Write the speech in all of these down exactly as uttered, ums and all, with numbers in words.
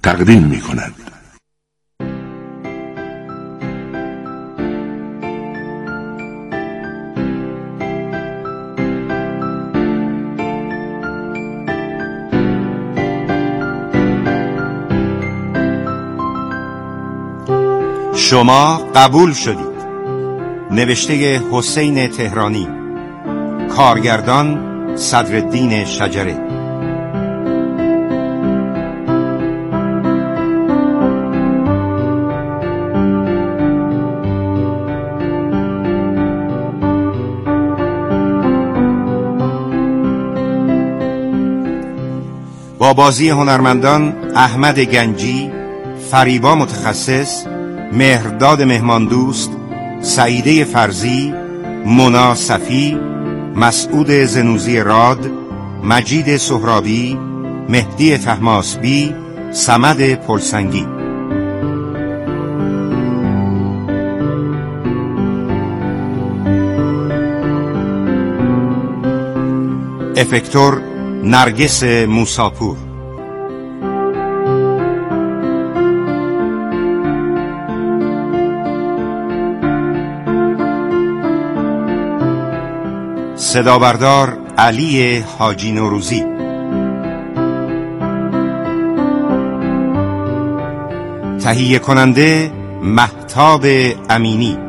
تقدیم می کند. شما قبول شدید. نوشته حسین تهرانی، کارگردان صدرالدین شجره. با بازی هنرمندان احمد گنجی، فریبا متخصص، مهرداد مهماندوست، سعیده فرزی، مونا صفی، مسعود زنوزی راد، مجید سهرابی، مهدی طهماسبی، صمد پلسنگی. افکتور نرگس موساپور. صدابردار علی حاجی نوروزی. تهیه کننده مهتاب امینی.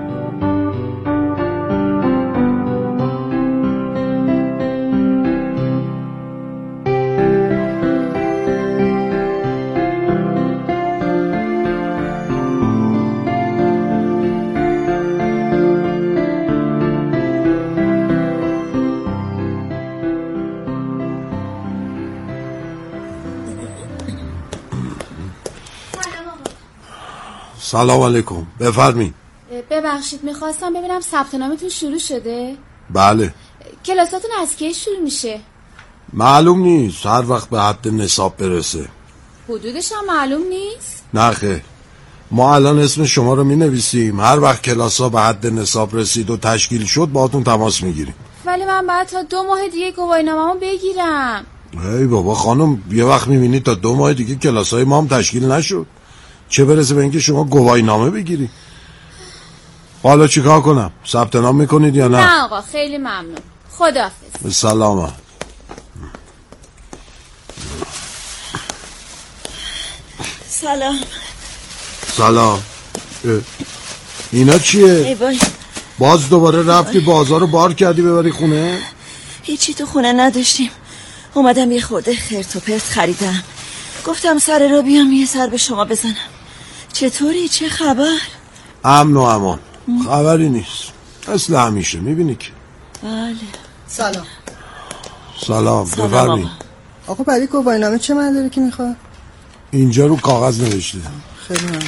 سلام علیکم، بفرمین. ببخشید میخواستم ببینم ثبت نامتون شروع شده؟ بله. کلاساتون از کی شروع میشه؟ معلوم نیست، هر وقت به حد نصاب برسه. حدودش هم معلوم نیست؟ نه خیر، ما الان اسم شما رو مینویسیم، هر وقت کلاسا به حد نصاب رسید و تشکیل شد باهاتون تماس میگیریم. ولی من بعد تا دو ماه دیگه گواهینامه‌مو بگیرم. ای بابا خانم، یه وقت میبینید تا دو ماه دیگه کلاسای ما هم تشکیل نشد، چه برسه به اینکه شما گواهینامه بگیری. حالا چیکار کنم؟ ثبت نام میکنید یا نه؟ نه آقا، خیلی ممنون. خداحافظ. سلام. سلام. سلام. اینا چیه؟ ای وای. باز دوباره رفتی بازار رو بار کردی ببری خونه؟ هیچی تو خونه نداشتیم، اومدم یه خورده خرت و پرت خریدم، گفتم سر رو بیام یه سر به شما بزنم. چطوری؟ چه خبر؟ امن و امان. خبری نیست، مثل همیشه. میبینی که بله. سلام. سلام. بفرمایید. آقا برای گواهینامه چه مدارکی که میخواد؟ اینجا رو کاغذ نوشته. خیلی ممنون.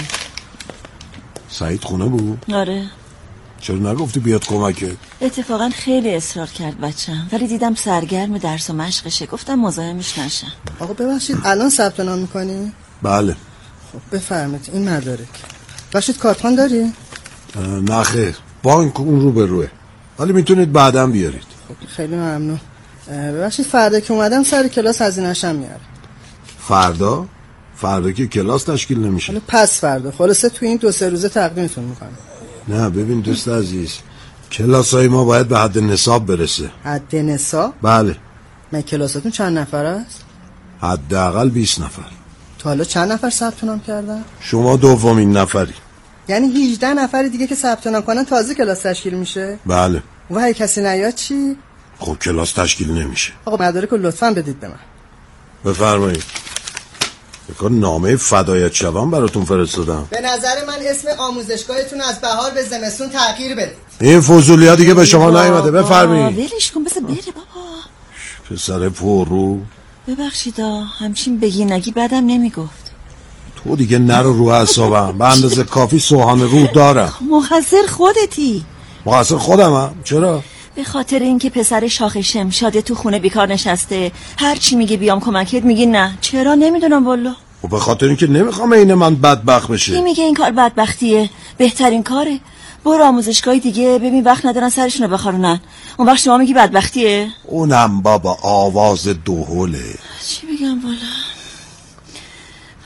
سعید خونه بود؟ آره. چرا نگفتی بیاد کمکت؟ اتفاقا خیلی اصرار کرد بچم، ولی دیدم سرگرم درس و مشقشه، گفتم مزاحمش نشم. آقا ببخشید الان ثبت نام میکنی؟ بله. خب بفرمایید این مدارک. ببخشید کارتخوان داری؟ نه خیر، بانک اون رو به روه، ولی میتونید بعداً بیارید. خب خیلی ممنون. ببخشید فردا که اومدم سر کلاس هزینه‌شم میاره. فردا؟ فردا که کلاس تشکیل نمیشه. حالا پس فردا خلاصه تو این دو سه روزه تقدیمتون میکنم. نه ببین دوست عزیز، کلاسای ما باید به حد نصاب برسه. حد نصاب؟ بله. من کلاساتون چند نفر است؟ حداقل بیست نفر. تا حالا چند نفر ثبت نام کردن؟ شما دومین نفری. یعنی هجده نفر دیگه که ثبت نام کنن تازه کلاس تشکیل میشه؟ بله. و اگه کسی نیاد چی؟ خب کلاس تشکیل نمیشه. آقا مدارک رو لطفاً بدید به من. بفرمایید. بکن نامه فدایت شوم براتون فرستادم. به نظر من اسم آموزشگاهتون از بهار به زمستون تغییر بدید. این فضولی‌ها دیگه به شما نیومده. بفرمایید. ولش کن بذار بره بابا. پسر پررو. ببخشیدا همچین بگی نگی بعدم نمیگفت. تو دیگه نرو رو اعصابم. به اندازه کافی سوهان روح دارم. مقصر خودتی. مقصر خودمم؟ چرا؟ به خاطر اینکه پسر شاخ شمشاده تو خونه بیکار نشسته، هر چی میگه بیام کمکت میگی نه. چرا؟ نمیدونم والا. و به خاطر اینکه نمیخوام این من بدبخت بشه. کی میگه این کار بدبختیه؟ بهترین کاره. برو آموزشگاهی دیگه، ببین وقت ندارن سرشونو بخارونن. اون وقت شما میگی بدبختیه؟ اونم بابا آواز دوهله. چی بگم والا؟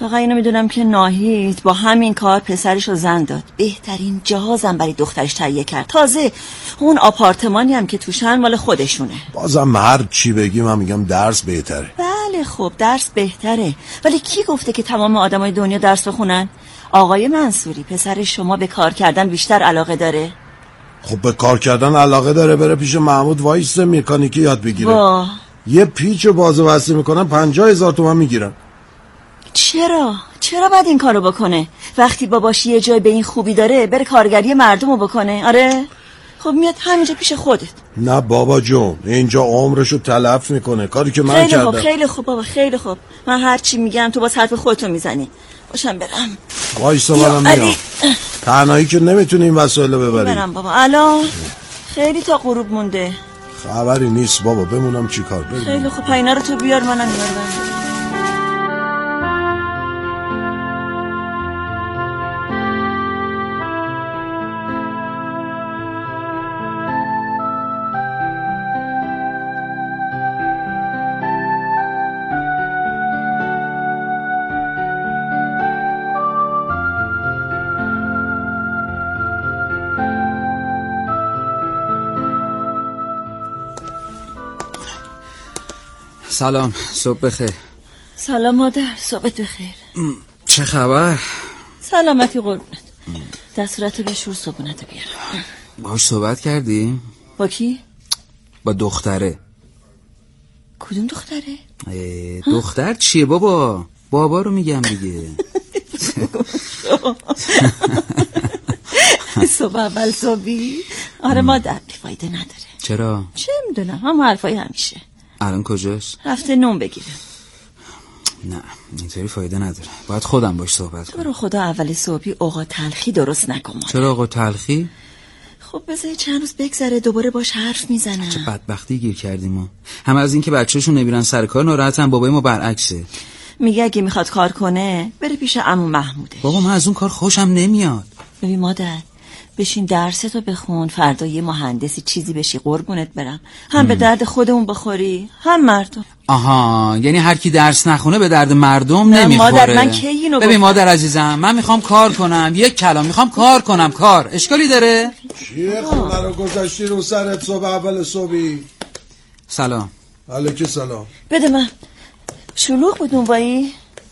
فقط اینو میدونم که ناهید با همین کار پسرش رو زن داد. بهترین جهازم برای دخترش تهیه کرد. تازه اون آپارتمانی هم که توشن مال خودشونه. بازم هر چی بگی من میگم درس بهتره. بله خب درس بهتره، ولی کی گفته که تمام آدمای دنیا درس بخونن؟ آقای منصوری پسر شما به کار کردن بیشتر علاقه داره. خب به کار کردن علاقه داره، بره پیش محمود وایسه مکانیکی یاد بگیره. با. یه پیچ باز و بسته میکنن پنجاه هزار تومن میگیرن. چرا؟ چرا باید این کارو بکنه؟ وقتی باباش یه جای به این خوبی داره بره کارگری مردمو بکنه. آره؟ خب میاد همینجا پیش خودت. نه بابا جون، اینجا عمرشو تلف میکنه، کاری که من خیلی کردم. خیلی خوب خیلی خوب بابا، خیلی خوب. من هر چی میگم تو باز حرف خودتو میزنی. باشم برم. وایسا منم میام. تنهایی که نمیتونی این وسایل ببری. برم بابا. الان خیلی تا غروب مونده. خبری نیست بابا، بمونم چیکار؟ بمونم. خیلی خوب اینا رو تو بیار منم میارم. سلام، صبح بخیر. سلام مادر، صبحت بخیر. چه خبر؟ سلامتی قربونت. دستورتو بشور صبحونتو بیارم. باهاش صحبت کردی؟ با کی؟ با دختره. کدوم دختره؟ دختر چیه بابا؟ بابا رو میگم دیگه. صبح اول صبحی؟ آره مادر، فایده نداره. چرا؟ چه میدونم، هم حرفای همیشه. الان کجاست؟ رفته نون بگیرم. نه اینطوری فایده نداره، باید خودم باش صحبت کنم. برو خدا اول صبحی اوقات تلخی درست نکن. چرا اوقات تلخی؟ خب بذاری چند روز بگذره دوباره باش حرف میزنم. چه بدبختی گیر کردیم ما. همه از این که بچه‌شون نمیرن سر کار ناراحتن، بابای ما برعکسه. میگه اگه میخواد کار کنه بره پیش عمو محموده. بابا من از اون کار خوشم نمیاد. ببین مادر، بشین درستو بخون، فردا یه مهندسی چیزی بشی قربونت برم. هم ام. به درد خودمون بخوری هم مردم. آها، یعنی هر کی درس نخونه به درد مردم نمیخوره. مادر من کی اینو ببین مادر عزیزم، من میخوام کار کنم، یک کلام میخوام کار کنم. کار اشکالی داره؟ چیه خونه رو گذاشتی رو سرت صبح اول صبحی؟ سلام. علیک سلام. بده من. شلوغ بود نونوایی؟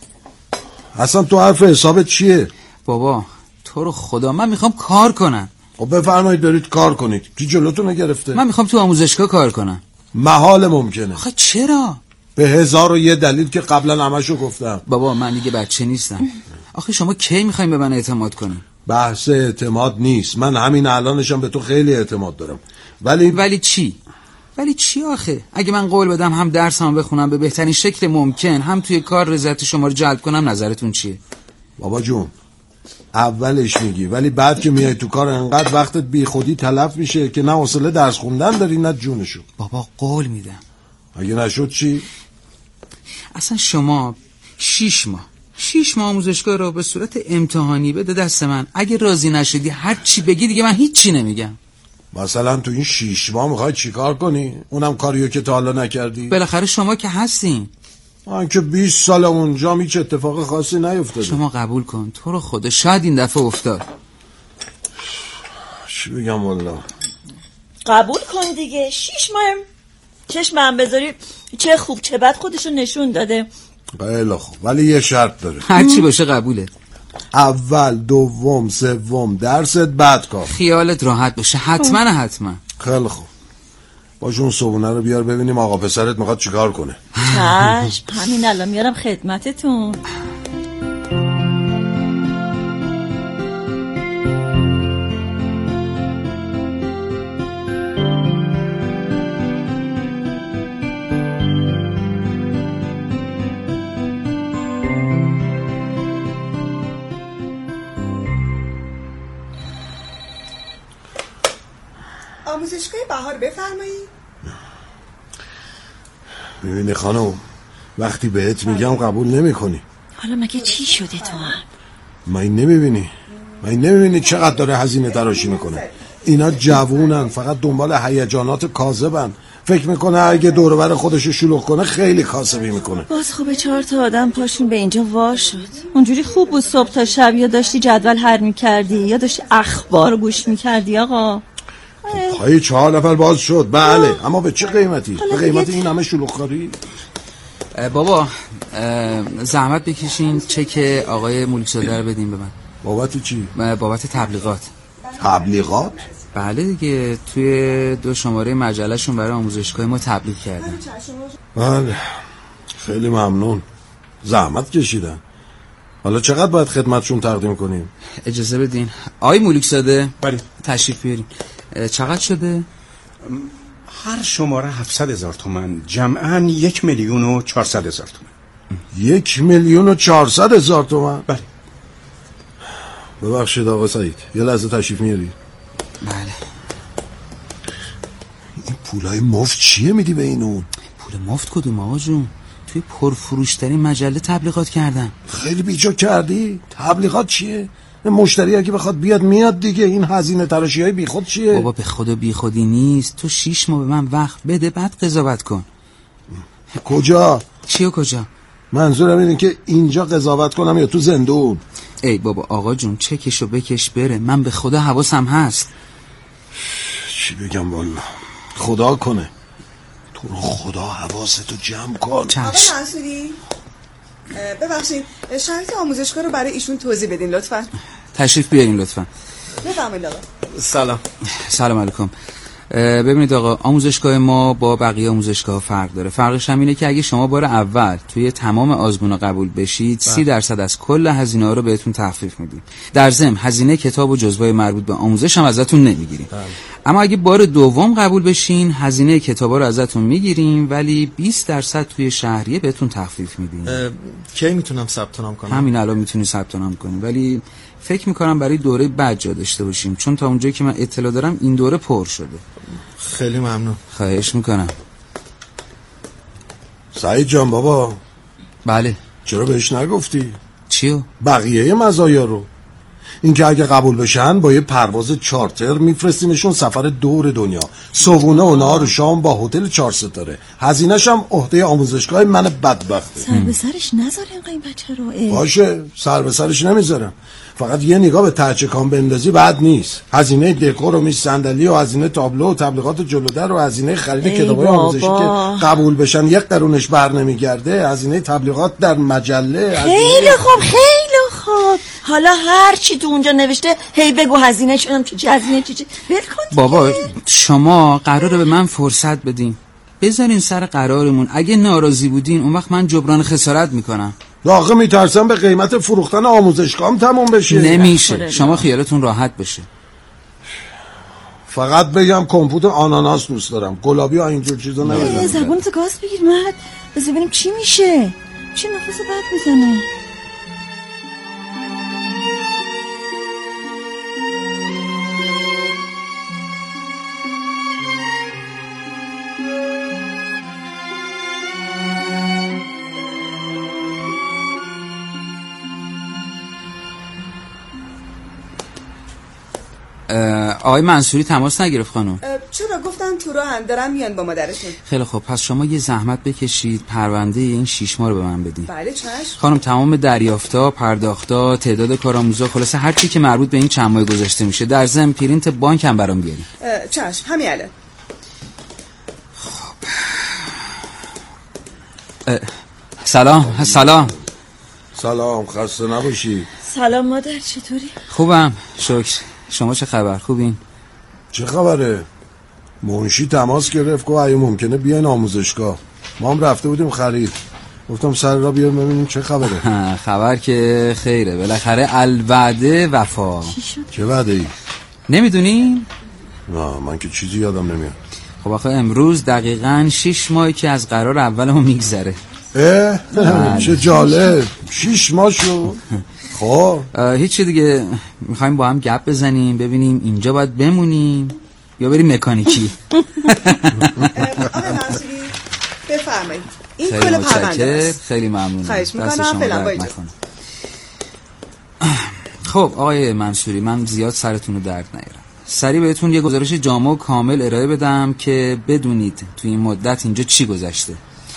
اصلا تو حرف حسابت چیه؟ بابا تو رو خدا من میخوام کار کنم. خب بفرمایید دارید کار کنید. کی جلوتون گرفته؟ من میخوام تو آموزشگاه کار کنم. محال ممکنه. آخه چرا؟ به هزار و یه دلیل که قبلا همشو گفتم. بابا من دیگه بچه نیستم. آخه شما کی میخواین به من اعتماد کنین؟ بحث اعتماد نیست. من همین الانشم به تو خیلی اعتماد دارم. ولی ولی چی؟ ولی چی آخه؟ اگه من قول بدم هم درسام بخونم به بهترین شکل ممکن، هم توی کار رضایت شما رو جلب کنم، نظرتون چیه؟ بابا جون اولش میگی، ولی بعد که میای تو کار انقدر وقتت بی خودی تلف میشه که نه حوصله درس خوندن داری نه جونشو. بابا قول میدم. اگه نشد چی؟ اصلا شما شیش ماه شیش ماه آموزشگاه رو به صورت امتحانی بده دست من. اگه راضی نشدی هر چی بگی دیگه من هیچی نمیگم. مثلا تو این شیش ماه میخوای چیکار کنی؟ اونم کاریو که تا حالا نکردی؟ بالاخره شما که هستین. من که بیست سال اونجا هیچ اتفاق خاصی نیفتاده. شما قبول کن تو رو خدا شاید این دفعه افتاد. چی بگم والله. قبول کن دیگه. شیش ماه چشمم بذاری چه خوب چه بد خودشو نشون داده. خیلی خوب، ولی یه شرط داره. هر چی باشه قبوله. اول دوم سوم درست بعد کار. خیالت راحت باشه حتما حتما. خیلی خوب. باشون صبونه رو بیار ببینیم آقا پسرت میخواد چیکار کنه. چشم همین الان میارم خدمتتون. آموزشگاه بهار بفرمایید. میبینی خانم وقتی بهت میگم قبول نمی کنی. حالا مگه چی شده تو هم؟ من نمیبینی من نمیبینی چقدر داره هزینه تراشی میکنه. اینا جوونن، فقط دنبال هیجانات کاذبن. فکر میکنه اگه دور و بر خودش شلوغ کنه خیلی کاسبی میکنه. باز خوبه چهار تا آدم پاشون به اینجا وا شد. اونجوری خوب بود صبح تا شب یا داشتی جدول حل میکردی یا داشتی اخبار گوش میکردی آقا. پای چهار نفر باز شد بله، اما به چه قیمتی؟ به قیمت این همه شلوغ کاری؟ بابا زحمت بکشین چک آقای ملکزاده رو بدین به من. بابت چی؟ بابت تبلیغات. تبلیغات؟ بله دیگه، توی دو شماره مجلهشون برای آموزشگاه ما تبلیغ کردن. بله خیلی ممنون، زحمت کشیدن. حالا چقدر باید خدمتشون تقدیم کنیم؟ اجازه بدین آقای ملکزاده. بله تشریف بیارین. چقدر شده؟ هر شماره هفتصد هزار تومان، جمعاً یک میلیون و چهارصد هزار تومان. یک میلیون و چهارصد هزار تومان؟ بله. ببخشید آقا سعید، یه لحظه تشریف میاری؟ بله. این پولای مفت چیه میدی به اینون؟ پول مفت کدوم آقا جون؟ توی پرفروشترین مجله تبلیغات کردم. خیلی بیجا کردی؟ تبلیغات چیه؟ مشتری اگه بخواد بیاد میاد دیگه، این هزینه تراشی های بی خود چیه؟ بابا به خدا بی خودی نیست، تو شیش ماه به من وقت بده بعد قضاوت کن. کجا؟ چیو کجا؟ منظورم اینه که اینجا قضاوت کنم یا تو زندون؟ ای بابا آقا جون چکشو بکش بره، من به خدا حواسم هست. چی بگم والا، خدا کنه تو رو خدا حواستو جمع کن. آقا منصوری ببخشید شرط آموزشگاه رو برای ایشون توضیح بدین لطفا. تشریف بیارین لطفا. بفرمایید آقا. سلام. سلام علیکم. ببینید آقا، آموزشگاه ما با بقیه آموزشگاه فرق داره. فرقش هم اینه که اگه شما بار اول توی تمام آزمونا قبول بشید سی درصد از کل هزینه ها رو بهتون تخفیف میدیم. در ضمن هزینه کتاب و جزوه مربوط به آموزش هم ازتون نمیگیریم. اما اگه بار دوم قبول بشین هزینه کتابا رو ازتون میگیریم ولی بیست درصد توی شهریه بهتون تخفیف میدیم. کی میتونم ثبت نام کنم؟ همین الان میتونی ثبت نام کنی، ولی فکر میکنم برای دوره بعد جا داشته باشیم، چون تا اونجایی که من اطلاع دارم این دوره پر شده. خیلی ممنون. خواهش میکنم. سعید جان بابا. بله. چرا بهش نگفتی؟ چیو؟ بقیه مزایا رو. این که اگه قبول بشن با یه پرواز چارتر میفرستیمشون سفر دور دنیا، صبحونه و نهار و شام با هتل چهار ستاره، هزینه‌ش هم عهده آموزشگاه من بدبخته. سر به سرش نذار این بچه رو. باشه سر به سرش نمیذارم، فقط یه نگاه به ترچه کام بندازی بد نیست. هزینه دکور و میز صندلی و هزینه تابلو و تبلیغات جلودر و هزینه خرید کتابای آموزشی که قبول بشن یک قرونش بر نمیگرده، هزینه تبلیغات در مجله. خیلی خوب خیلی خوب. حالا هر چی تو اونجا نوشته هی بگو هزینه شدم چی هزینه چی چی. ول کن بابا شما قراره به من فرصت بدین، بذارین سر قرارمون. اگه ناراضی بودین اون وقت من جبران خسارت میکنم. آخه میترسم به قیمت فروختن آموزشگاهم تموم بشه. نمیشه، شما خیالتون راحت بشه. فقط بگم کمپوت آناناس دوست دارم، گلابی ها اینجور چیزا نمیدونم. زبونتو گاز بگیر مرد، بذار ببینیم چی میشه. چی نفس بد میزنه. آقای منصوری تماس نگرفت خانم؟ چرا گفتن تو راهن دارن میان با مادرشون. خیلی خوب، پس شما یه زحمت بکشید پرونده این شیش ماه رو به من بدین. بله چشم خانم. تمام دریافتا، پرداختا، تعداد کارآموزا، خلاصه هر چی که مربوط به این چند ماه گذشته میشه. در ضمن پرینت بانک هم برام بیارید. چشم همین الان. خب سلام. سلام. سلام، خسته نباشی. سلام مادر، چطوری؟ خوبم شکر. شما چه خبر؟ خوبین؟ چه خبره؟ منشی تماس گرفت که اگه ممکنه بیاین آموزشگاه. ما هم رفته بودیم خرید، گفتم سر را بیایم ببینیم چه خبره. خبر که خیره، بالاخره الوعده وفا. چه وعده ای؟ نمیدونی؟ نه من که چیزی یادم نمیاد. خب آخه امروز دقیقاً شش ماهی که از قرار اولمون میگذره. اه چه جالب، شش ماه شد. خب هیچی دیگه، میخوایم با هم گپ بزنیم ببینیم اینجا باید بمونیم یا بریم مکانیکی. آقای منصوری بفرمایید این کل پرونده است. خیلی ممنونم. خواهش میکنم. فعلا باید. خب آقای منصوری، من زیاد سرتون رو درد نیارم. سریع بهتون یه گزارش جامع و کامل ارائه بدم که بدونید توی این مدت اینجا چی گذشته.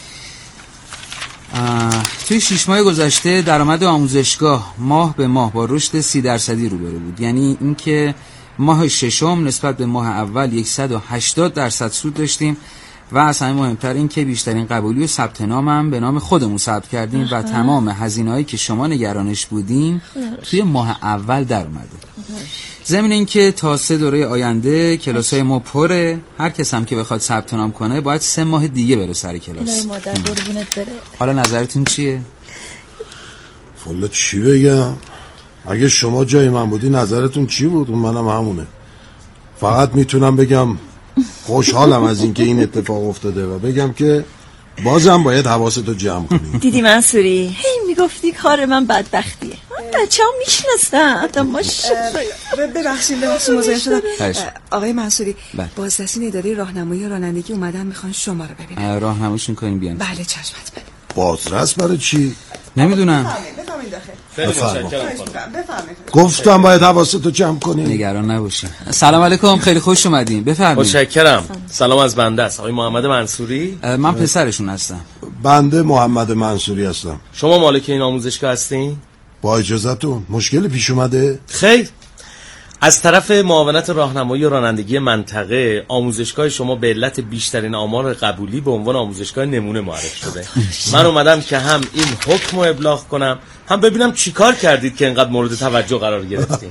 توی شش ماه گذشته درآمد آموزشگاه ماه به ماه با رشد سی درصدی روبرو بود. یعنی اینکه ماه ششم نسبت به ماه اول صد و هشتاد درصد سود داشتیم و از همه مهمتر این که بیشترین قبولی و ثبت نام هم به نام خودمون ثبت کردیم و تمام هزینه‌هایی که شما نگرانش بودین توی ماه اول در اومده. ضمن این که تا سه دوره آینده کلاس‌های ما پره. هر کس هم که بخواد ثبت نام کنه باید سه ماه دیگه بره سر کلاس. حالا نظرتون چیه؟ والا چی بگم؟ اگه شما جای من بودی نظرتون چی بود؟ منم همونه. فقط میتونم بگم خوشحالم از اینکه این اتفاق افتاده و بگم که بازم باید حواستو جمع کنی. دیدی منصوری هی میگفتی کار من بدبختیه. من بچه ها میشنستم. ببخشید ببخشید مزاحم شدم. آقای منصوری بازرسین اداره راهنمایی رانندگی اومدن میخوان شما رو ببینن. راهنماییشون کنیم بیان. بله چشمت. بازرس برای چی؟ نمیدونم. بفهمید داخل. خیلی متشکرم. گفتم باید حواستو جمع کنی. نگران نباشین. سلام علیکم، خیلی خوش اومدین. بفرمایید. متشکرم. سلام از بنده است. آقای محمد منصوری؟ من پسرشون هستم. بنده محمد منصوری هستم. شما مالک این آموزشگاه هستین؟ با اجازهتون. مشکلی پیش اومده؟ خیر. از طرف معاونت راهنمایی و رانندگی منطقه آموزشگاه شما به علت بیشترین آمار قبولی به عنوان آموزشگاه نمونه معرفی شده. من اومدم که هم این حکم رو ابلاغ کنم هم ببینم چیکار کردید که اینقدر مورد توجه قرار گرفتید.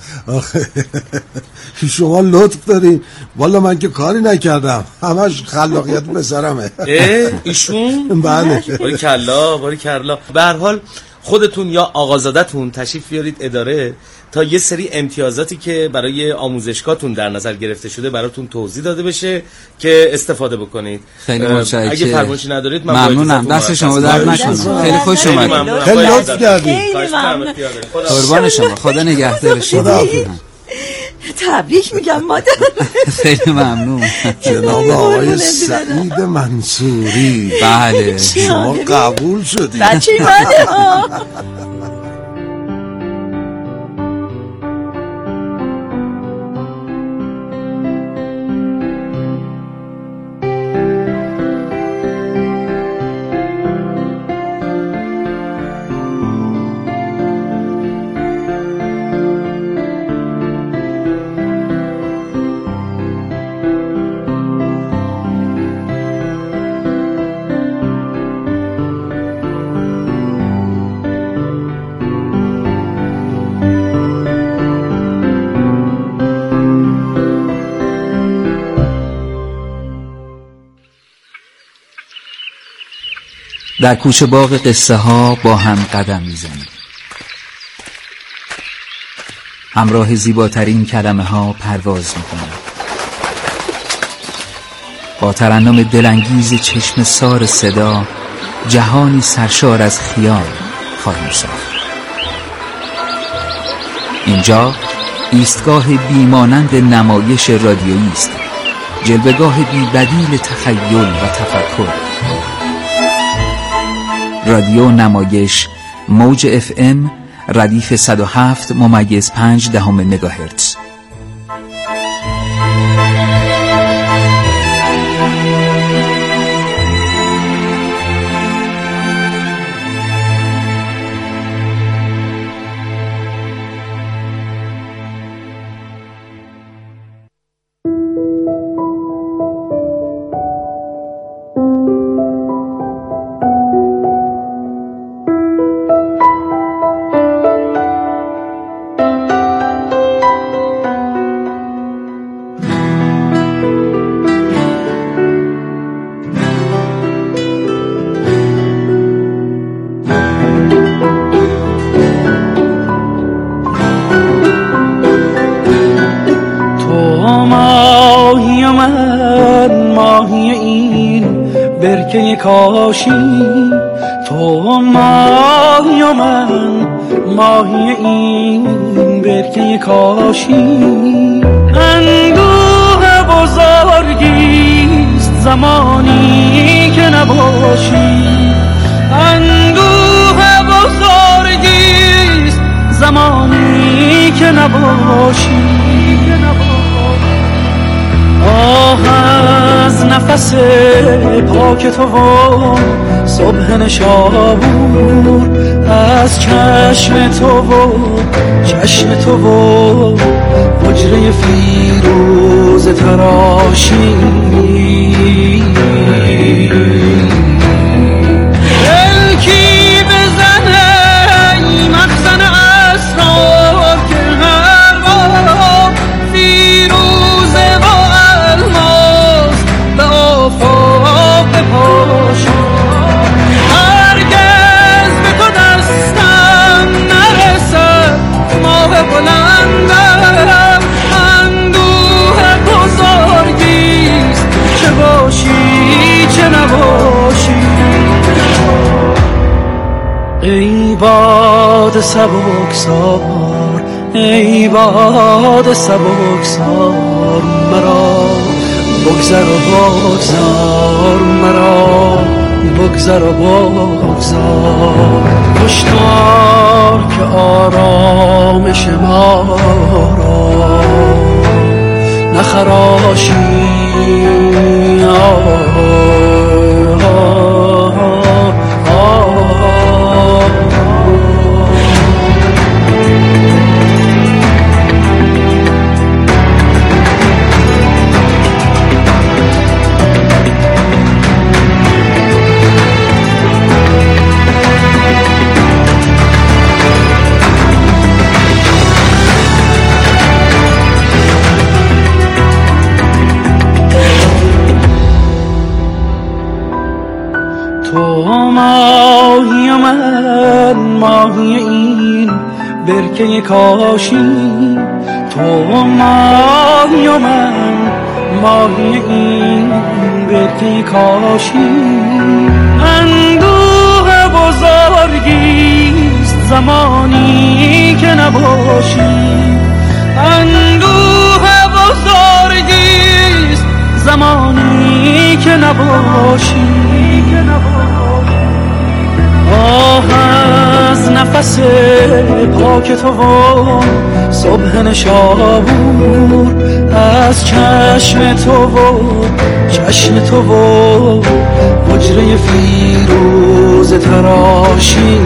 شما لطف دارین. والا من که کاری نکردم، همش خلاقیت پسرمه. ایشون؟ بله. باری کلا باری کلا. به هر حال خودتون یا آقازادتون تشریف بیارید اداره تا یه سری امتیازاتی که برای آموزشگاهتون در نظر گرفته شده براتون توضیح داده بشه که استفاده بکنید. خیلی متشکرم. اگه فرمایشی ندارید من ممنونم. دست شما درد نکنه. خیلی خوش اومدید. خیلی لطف کردید. قربان شما. خدا نگهدارش. تبریک میگم مادر. خیلی ممنون. جناب آقای سعید منصوری. بله شما قبول شدید. بچه منه ها. در کوچه باغ قصه ها با هم قدم میزنیم. همراه زیباترین کلمه ها پرواز میکنیم. با ترنم دلانگیز چشم سار صدا جهانی سرشار از خیال خواهیم ساخت. اینجا ایستگاه بیمانند نمایش رادیویی است، جلوه‌گاه بی‌بدیل تخیل و تفکر. رادیو نمایش موج اف ام ردیف صد و هفت ممیز پنج دهم مگاهرتز. کاشی تو ماهی و من ماهی این برکه کاشی. اندوه بزرگیست زمانی که نباشی، اندوه بزرگیست زمانی که نباشی. آه از نفس پاک تو و صبح نشابور، از چشم تو و چشم تو و حجره فیروز تراشی، الکی بزنه ای مخزن اسرار که هر بار فیروزه و الماس به آفاق بپاشد. هرگز به تو دستم نرسد ماه بلندم، اندوه بزرگیست چه باشی چه نباشی. ای باد سبکسار، ای باد سبکسار، مرا بگذر و بگذار، مرا بگذر و بگذار. هشدار که آرامش ما را نخراشی. آه تو ماهی و من ماهی این برکه کاشی، تو ماهی و من ماهی این برکه کاشی. اندوه بزرگیست زمانی که نباشی، اندوه بزرگیست زمانی که نباشی. آه از نفس پاک تو و صبح نشابور، از چشم تو و چشم تو و حجره فیروز تراشی،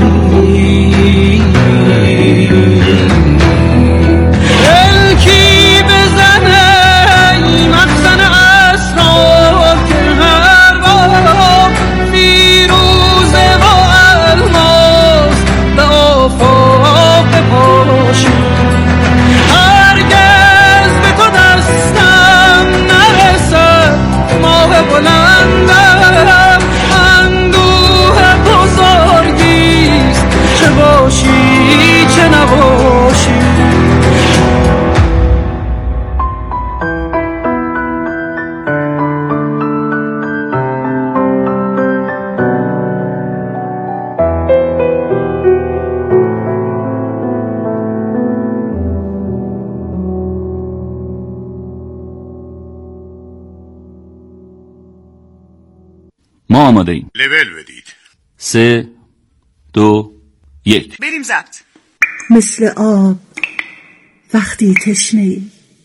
الکی بزنه ای مخزن اسرار که هر بار فیروزه و الماس به آفاق بپاشی. هرگز به تو دستم نرسد ماه بلندم، اندوه بزرگیست چه باشی چه نباشی. ما آماده ایم. لول بدید. سه دو یک بریم ضبط. مثل آب وقتی تشنه‌ای،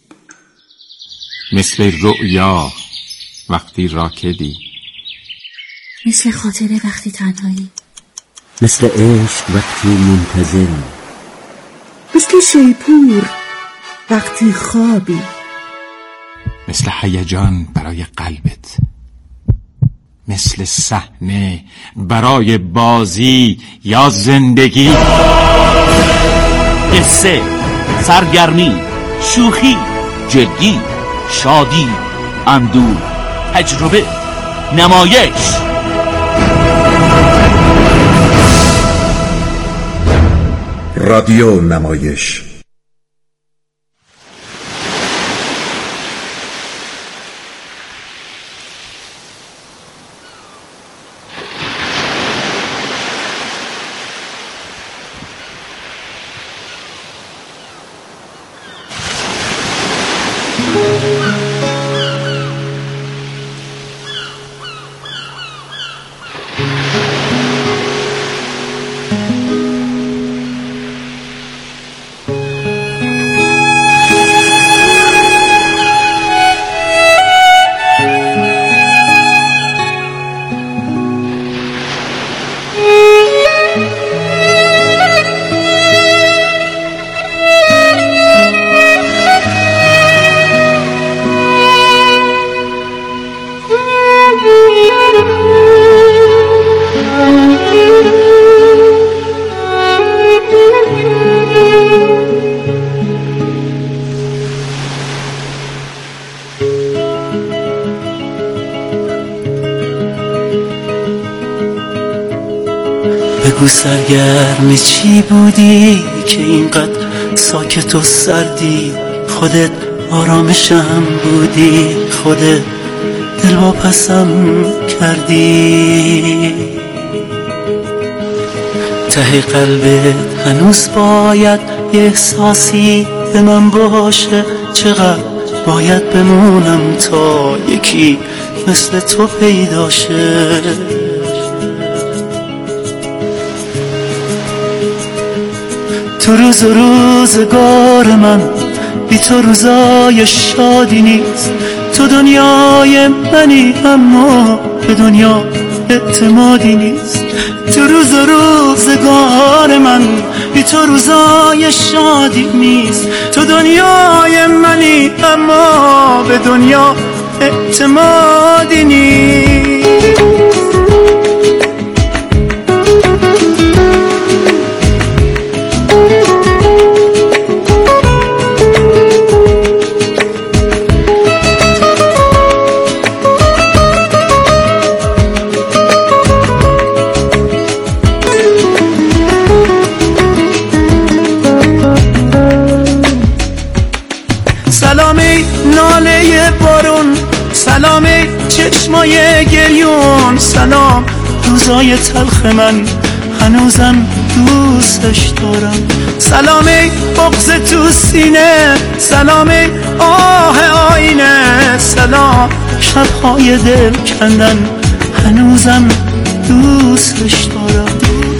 مثل رؤیا وقتی راکدی، مثل خاطره وقتی تنهایی، مثل عشق وقتی منتظری، مثل شیپور وقتی خوابی، مثل هیجان برای قلبت، مثل صحنه برای بازی یا زندگی. قصه، سرگرمی، شوخی، جدی، شادی، اندوه، تجربه، نمایش. رادیو نمایش. بگو سرگرم چی بودی که اینقدر ساکت و سردی؟ خودت آرامشم بودی، خودت دل واپسم کردی. ته قلبت هنوز باید یه احساسی به من باشه، چقدر باید بمونم تا یکی مثل تو پیدا شه. تو روز و روزگار من بی تو روزای شادی نیست. تو دنیای منی اما به دنیا اعتمادی نیست. تو روز و روزگار من بی تو روزای شادی نیست. تو دنیای منی اما به دنیا اعتمادی نیست. سلام چشمای گریون، سلام روزای تلخ من هنوزم دوستش دارم. سلام بغض تو سینه، سلام آه آینه، سلام شبهای دل کندن هنوزم دوستش دارم.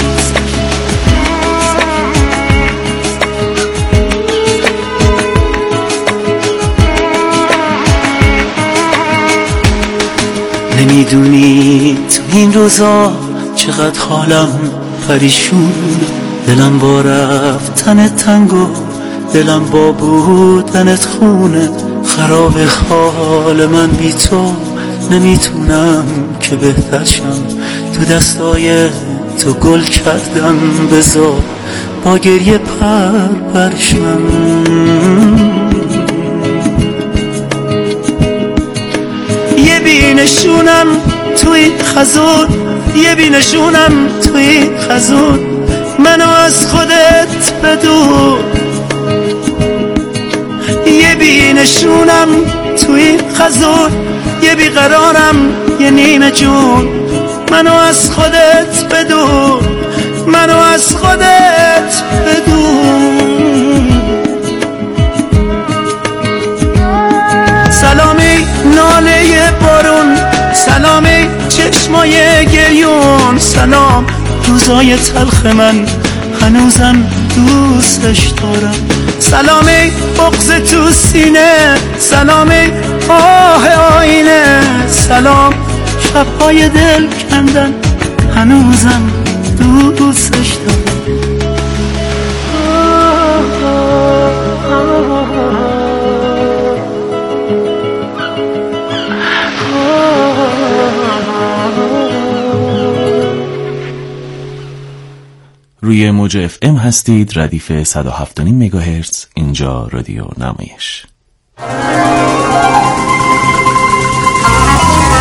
نمیدونی تو این روزا چقدر حالم پریشون، دلم با رفتن تنگو، دلم با بودنت خونه. خراب حال من بی تو، نمیتونم که بهتر شم. تو دستای تو گل کردم بذار با گریه پر پرشم. یه بینشونم توی خزون، یه بینشونم توی خزون، منو از خودت بدون. یه بینشونم توی خزون، یه بیقرارم یه نیمه جون، منو از خودت بدون، منو از خودت بدون. سلامی ناله بارون، سلامی چشمای گریون، سلام روزای تلخ من هنوزم دوستش دارم. سلامی بغض تو سینه، سلامی آه آینه، سلام شبهای دل کندن هنوزم دوستش دارم. روی موج اف ام هستید، ردیف صد و هفت و نیم مگاهرتز. اینجا رادیو نمایش.